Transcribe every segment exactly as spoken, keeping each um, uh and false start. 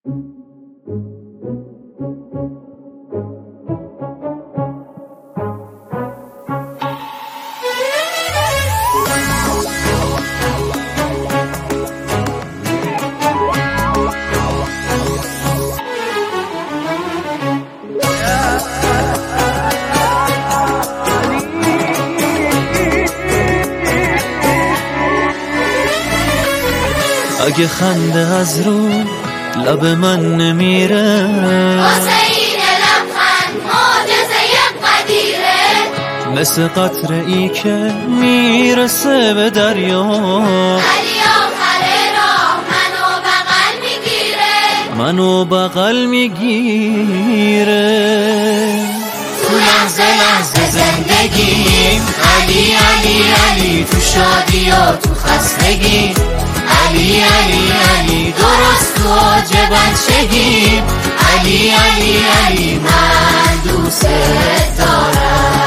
اگه خنده از رو لب من نمیره، واسه این لبخند معجزه قدیره، مثل قطره ای که میرسه به دریا، علی آخر راه منو بغل میگیره، منو بغل میگیره. تو لحظه لحظه زندگیم، علی علی علی، تو شادی و تو خستگی، علی علی علی، درست تو اوج بچگی، علی علی علی، من دوست دارم،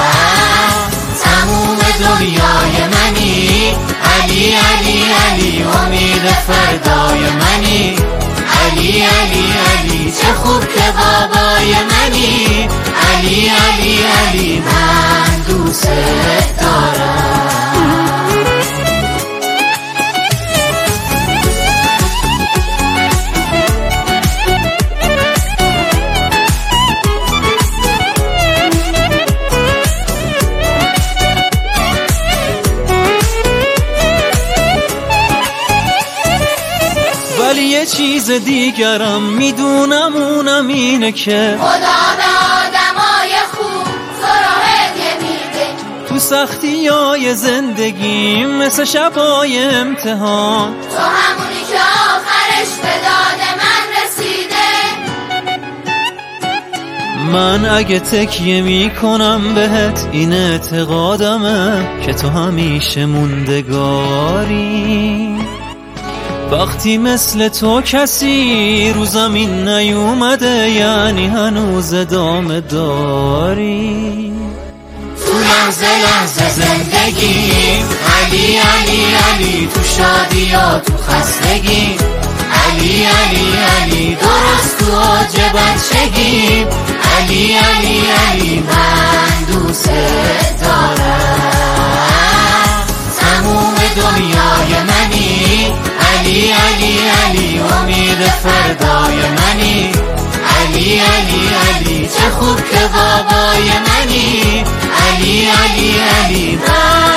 تموم دنیای منی، علی علی علی، امید فردای منی، علی علی علی، چه خوب که بابای منی، علی علی علی، من دوست دارم. ولی یه چیز دیگرم میدونم، اونم اینه که خدا به آدمای خوب تو رو هدیه میده، تو سختی های زندگی مثل شبای امتحان، تو همونی که آخرش به داد من رسیده، من اگه تکیه میکنم بهت این اعتقادمه که تو همیشه موندگاری. وقتی مثل تو کسی رو زمین نیومده، یعنی هنوز ادامه داری. تو لحظه لحظه زندگیم، علی علی علی، تو شادی و تو خستگی، علی علی علی، درست تو اوج بچگی، علی علی علی، من دوست دارم، تموم دنیای منی، علی علی علی، امید فردای منی، علی علی علی، چه خوب که بابای منی، علی علی علی، من